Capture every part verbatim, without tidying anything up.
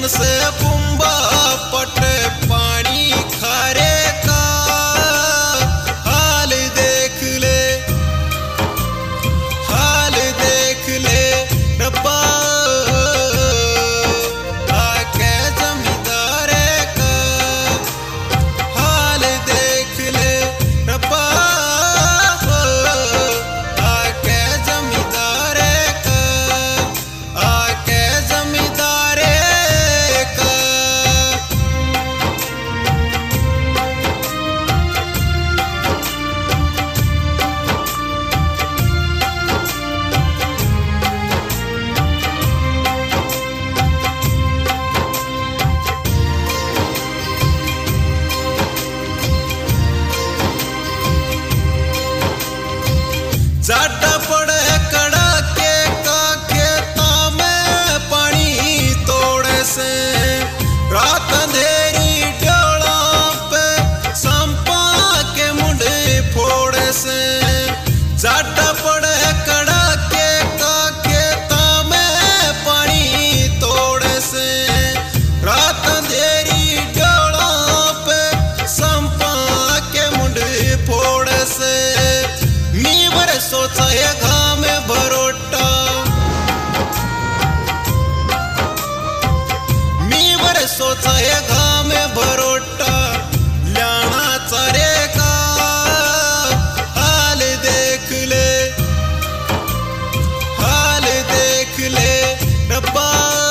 मन से बुम्बा पट पानी खारे का हाल देख ले, हाल देख ले रब्बा आके जमींदारे का हाल देख ले रब्बा आके जमींदारे का आके जमींदारे का। जाटा पड़े कड़ाके का खेता में पानी तोड़े से रात अंधेरी डोला पे संपा के मुंडे फोड़े से। जाटा पड़े कड़ाके का खेता में पानी तोड़े से रात अंधेरी डोला पे संपा के मुंडे फोड़े से। मीवर सोचा है घाम भरोटा, मीवर सोचा है घाम भरोटा लाना चारे का हाल देख ले, हाल देख ले रब्बा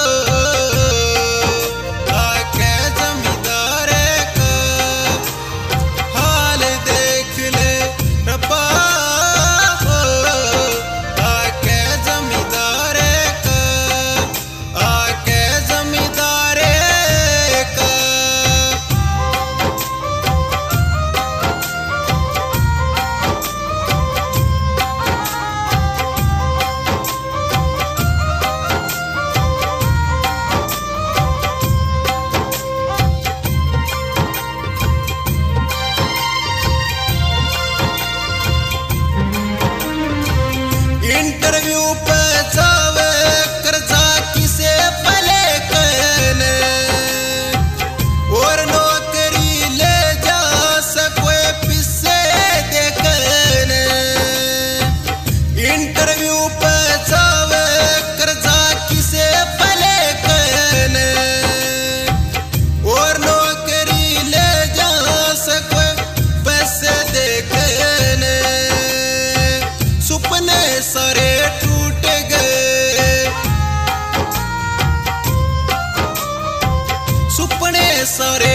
आके जमींदारे का हाल देख ले रब्बा आके जमींदारे का आके जमींदारे का। इंटरव्यू पे जावे कर्जा किसे पले कहने और नौकरी ले जा सकोए पिसे देखने। इंटरव्यू पे जावे कर्जा किसे पले कहने और नौकरी ले जा सकोए पैसे देखने। सुपने सारे टूट गए, सुपने सारे